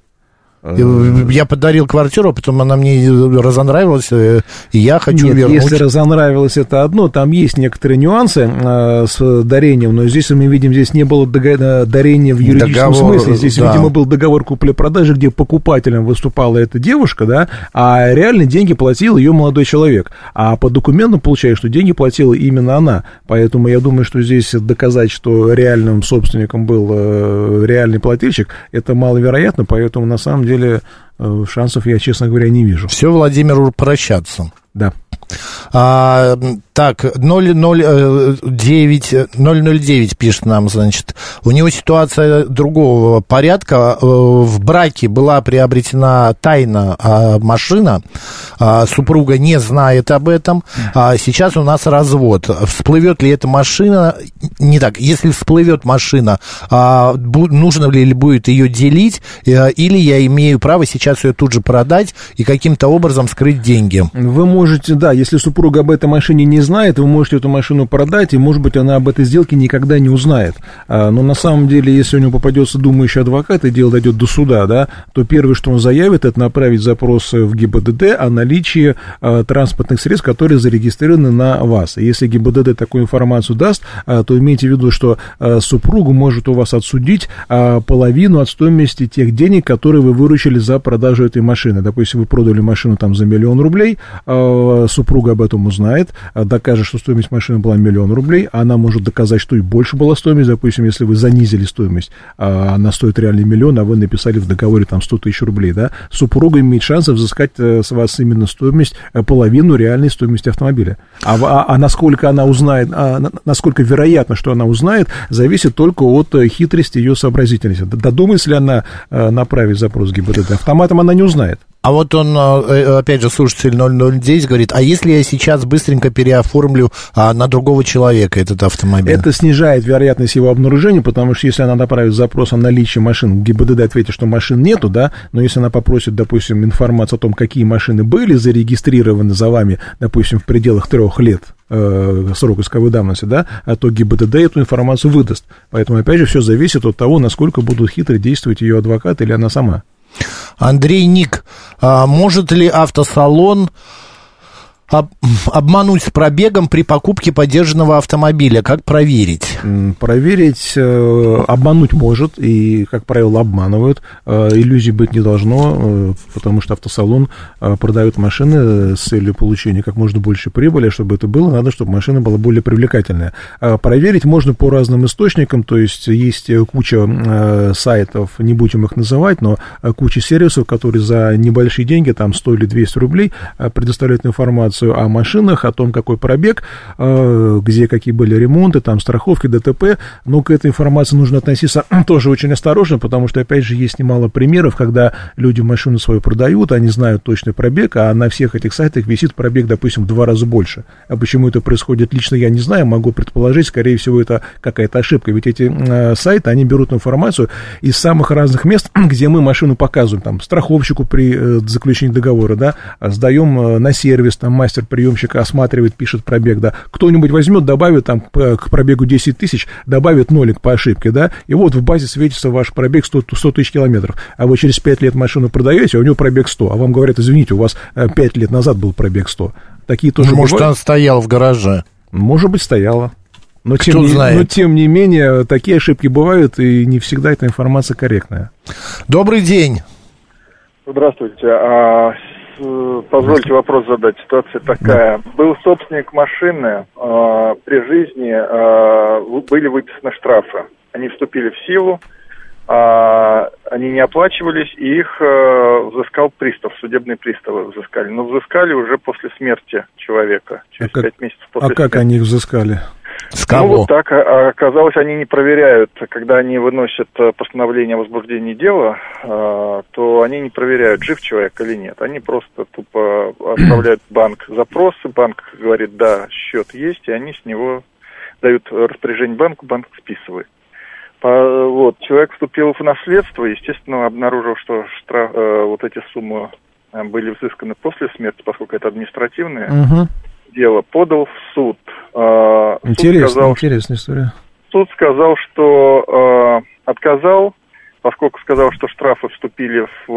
Я подарил квартиру, а потом она мне разонравилась, и я хочу Нет, вернуть. Если разонравилось, это одно, там есть некоторые нюансы э, с дарением, но здесь мы видим, здесь не было дога- дарения в юридическом договор, смысле, здесь, да. видимо, был договор купли-продажи, где покупателем выступала эта девушка, да, а реально деньги платил ее молодой человек, а по документам получается, что деньги платила именно она, поэтому я думаю, что здесь доказать, что реальным собственником был э, реальный плательщик, это маловероятно, поэтому на самом деле шансов я, честно говоря, не вижу. Все Владимиру прощаться. Да. А, так, ноль ноль девять пишет нам, значит, у него ситуация другого порядка. В браке была приобретена тайно машина, супруга не знает об этом, а сейчас у нас развод. Всплывет ли эта машина? Не так, если всплывет машина, нужно ли будет ее делить, или я имею право сейчас ее тут же продать и каким-то образом скрыть деньги? Вы можете, да, если супруга об этой машине не знает, вы можете эту машину продать, и, может быть, она об этой сделке никогда не узнает. Но на самом деле, если у него попадется думающий адвокат, и дело дойдет до суда, да, то первое, что он заявит, это направить запрос в ГИБДД о наличии транспортных средств, которые зарегистрированы на вас. Если ГИБДД такую информацию даст, то имейте в виду, что супругу может у вас отсудить половину от стоимости тех денег, которые вы выручили за продажу этой машины. Допустим, вы продали машину там за миллион рублей, супруга об этом узнает, докажет, что стоимость машины была миллион рублей, она может доказать, что и больше была стоимость, допустим, если вы занизили стоимость, она стоит реально миллион, а вы написали в договоре там сто тысяч рублей, да, супруга имеет шанс взыскать с вас именно стоимость, половину реальной стоимости автомобиля. А, а, а насколько она узнает, а, насколько вероятно, что она узнает, зависит только от хитрости ее сообразительности. Додумается ли она направить запрос в ГИБДД? Автоматом она не узнает. А вот он, опять же, слушатель ноль ноль девять говорит, а если я сейчас быстренько переоформлю а, на другого человека этот автомобиль? Это снижает вероятность его обнаружения, потому что если она направит запрос о наличии машин, ГИБДД ответит, что машин нету, да, но если она попросит, допустим, информацию о том, какие машины были зарегистрированы за вами, допустим, в пределах трех лет, э, срок исковой давности, да, то ГИБДД эту информацию выдаст. Поэтому, опять же, все зависит от того, насколько будут хитро действовать ее адвокат или она сама. Андрей Ник, а может ли автосалон об, обмануть с пробегом при покупке подержанного автомобиля? Как проверить? Проверить, э, обмануть может, и, как правило, обманывают. Э, иллюзий быть не должно, э, потому что автосалон э, продает машины с целью получения как можно больше прибыли. Чтобы это было, надо, чтобы машина была более привлекательная. Э, проверить можно по разным источникам, то есть есть куча э, сайтов, не будем их называть, но куча сервисов, которые за небольшие деньги, там сто или двести рублей, э, предоставляют информацию о машинах, о том, какой пробег, где какие были ремонты, там страховки, ДТП, но к этой информации нужно относиться тоже очень осторожно, потому что, опять же, есть немало примеров, когда люди машину свою продают, они знают точный пробег, а на всех этих сайтах висит пробег, допустим, в два раза больше. А почему это происходит, лично я не знаю, могу предположить, скорее всего, это какая-то ошибка, ведь эти э, сайты, они берут информацию из самых разных мест, где мы машину показываем, там, страховщику при э, заключении договора, да, сдаем э, на сервис, там, мастер приемщика осматривает, пишет пробег, да, кто-нибудь возьмет, добавит там к, к пробегу десять тысяч, добавит нолик по ошибке, да, и вот в базе светится ваш пробег сто тысяч километров, а вы через пять лет машину продаете, а у него пробег сто, а вам говорят, извините, у вас пять лет назад был пробег сто. Такие тоже ну, может, бывают. она стояла в гараже. Может быть, стояла. Но Кто тем, знает. Не, но тем не менее, такие ошибки бывают, и не всегда эта информация корректная. Добрый день. Здравствуйте. А, с, позвольте вопрос задать. Ситуация такая. Да. Был собственник машины, а, при жизни а, были выписаны штрафы. Они вступили в силу, а, они не оплачивались, и их а, взыскал пристав, судебные приставы взыскали. Но взыскали уже после смерти человека, через а пять как, месяцев после а смерти. А как они их взыскали? С кого? Ну, вот так. А, оказалось, они не проверяют, когда они выносят постановление о возбуждении дела, а, то они не проверяют, жив человек или нет. Они просто тупо отправляют в банк запросы, банк говорит, да, счет есть, и они с него дают распоряжение банку, банк списывает. По, вот, человек вступил в наследство, естественно, обнаружил, что штраф, э, вот эти суммы были взысканы после смерти, поскольку это административное угу. дело, подал в суд. Э, Интересно, суд сказал, интересная история. Суд сказал, что э, отказал, поскольку сказал, что штрафы вступили в,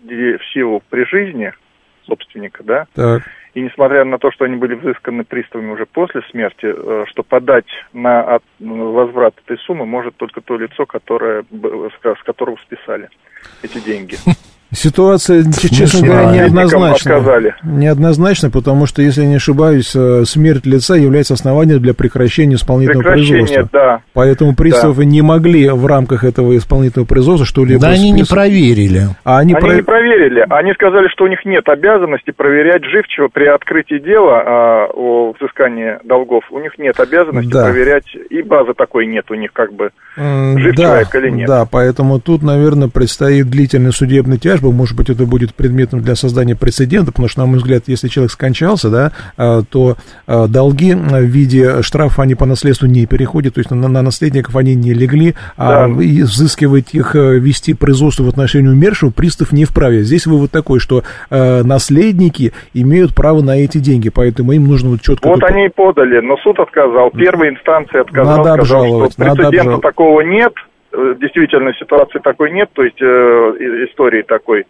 в силу при жизни собственника, да, так. И несмотря на то, что они были взысканы приставами уже после смерти, э, что подать на от, возврат этой суммы может только то лицо, которое, с которого списали эти деньги. Ситуация, честно говоря, неоднозначна. Неоднозначна, потому что, если я не ошибаюсь, смерть лица является основанием для прекращения исполнительного производства. Да. Поэтому приставы да. не могли в рамках этого исполнительного производства что-либо... Да они не проверили. А они они про... не проверили. Они сказали, что у них нет обязанности проверять живчего при открытии дела а, о взыскании долгов. У них нет обязанности да. проверять, и базы такой нет у них, как бы, жив да, человек или нет. Да, поэтому тут, наверное, предстоит длительный судебный тяж. Может быть, это будет предметом для создания прецедента, потому что, на мой взгляд, если человек скончался, да, то долги в виде штрафа, они по наследству не переходят, то есть на, на наследников они не легли, а да. взыскивать их, вести производство в отношении умершего пристав не вправе. Здесь вывод такой, что э, наследники имеют право на эти деньги, поэтому им нужно вот четко... Вот они и подали, но суд отказал, первая инстанция отказала, надо сказал, обжаловать, что прецедента надо такого нет, действительно ситуации такой нет, то есть э, истории такой.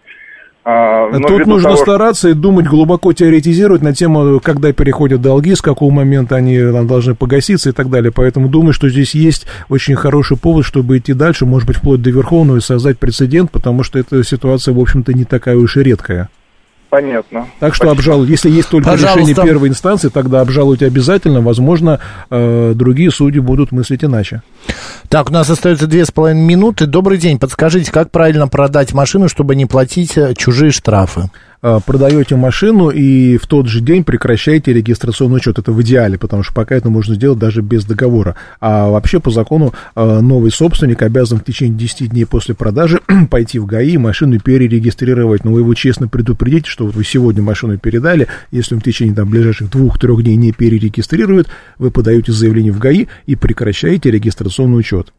А, Тут нужно того, стараться и думать, глубоко теоретизировать на тему, когда переходят долги, с какого момента они там, должны погаситься и так далее. Поэтому думаю, что здесь есть очень хороший повод, чтобы идти дальше, может быть, вплоть до Верховного и создать прецедент, потому что эта ситуация, в общем-то, не такая уж и редкая. Понятно. Так что обжалуйте. Если есть только Пожалуйста. решение первой инстанции, тогда обжалуйте обязательно. Возможно, э, другие судьи будут мыслить иначе. Так, у нас остается две с половиной минуты. Добрый день. Подскажите, как правильно продать машину, чтобы не платить чужие штрафы? Продаете машину и в тот же день прекращаете регистрационный учет. Это в идеале, потому что пока это можно сделать даже без договора. А вообще по закону новый собственник обязан в течение десяти дней после продажи пойти в ГАИ и машину перерегистрировать. Но вы его честно предупредите, что вот вы сегодня машину передали, если он в течение там, ближайших двух-трех дней не перерегистрирует, вы подаете заявление в ГАИ и прекращаете регистрационный учет.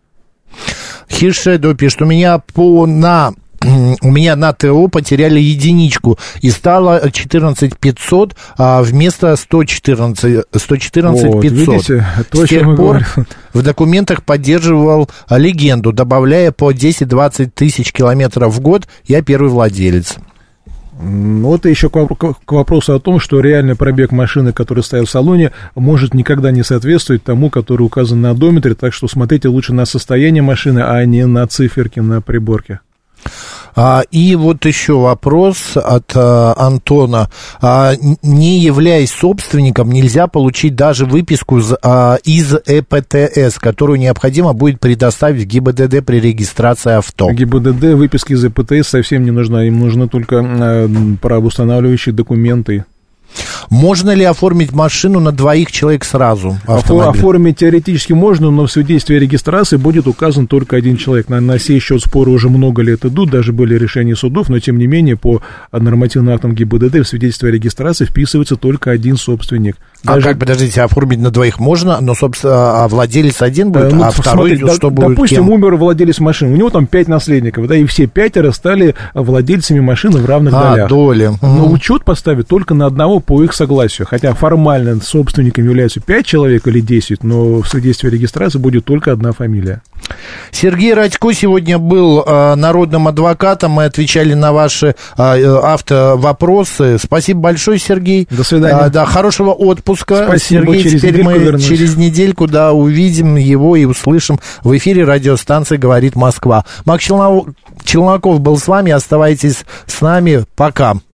Хишедо пишет, у меня по на... У меня на ТО потеряли единичку и стало четырнадцать пятьсот а вместо сто четырнадцать пятьсот. Видите, то, с тех пор говорю. В документах поддерживал легенду, добавляя по десять-двадцать тысяч километров в год. Я первый владелец. Вот и еще к вопросу о том, что реальный пробег машины, который стоит в салоне, может никогда не соответствовать тому, который указан на одометре, так что смотрите лучше на состояние машины, а не на циферки на приборке. А, и вот еще вопрос от а, Антона. А, не являясь собственником, нельзя получить даже выписку из, а, из ЭПТС, которую необходимо будет предоставить ГИБДД при регистрации авто. ГИБДД выписки из ЭПТС совсем не нужна, им нужны только а, правоустанавливающие документы. Можно ли оформить машину на двоих человек сразу? Автомобиль? Оформить теоретически можно, но в свидетельстве о регистрации будет указан только один человек. На, на сей счет споры уже много лет идут, даже были решения судов, но тем не менее по нормативным актам ГИБДД в свидетельстве о регистрации вписывается только один собственник. Даже... А как, подождите, оформить на двоих можно, но, собственно, а владелец один будет, ну, а второй, смотри, что да, будет допустим, кем? умер владелец машины, у него там пять наследников, да, и все пятеро стали владельцами машины в равных а, долях. доли. Но угу. учет поставят только на одного по их согласию, хотя формально собственниками являются пять человек или десять, но в свидетельстве о регистрации будет только одна фамилия. Сергей Радько сегодня был э, народным адвокатом, мы отвечали на ваши э, автовопросы. Спасибо большое, Сергей. До свидания. А, да, хорошего отпуска. Спасибо. Сергей, через теперь мы вернусь. через недельку, да, увидим его и услышим в эфире радиостанции «Говорит Москва». Макс Челноков был с вами, оставайтесь с нами. Пока.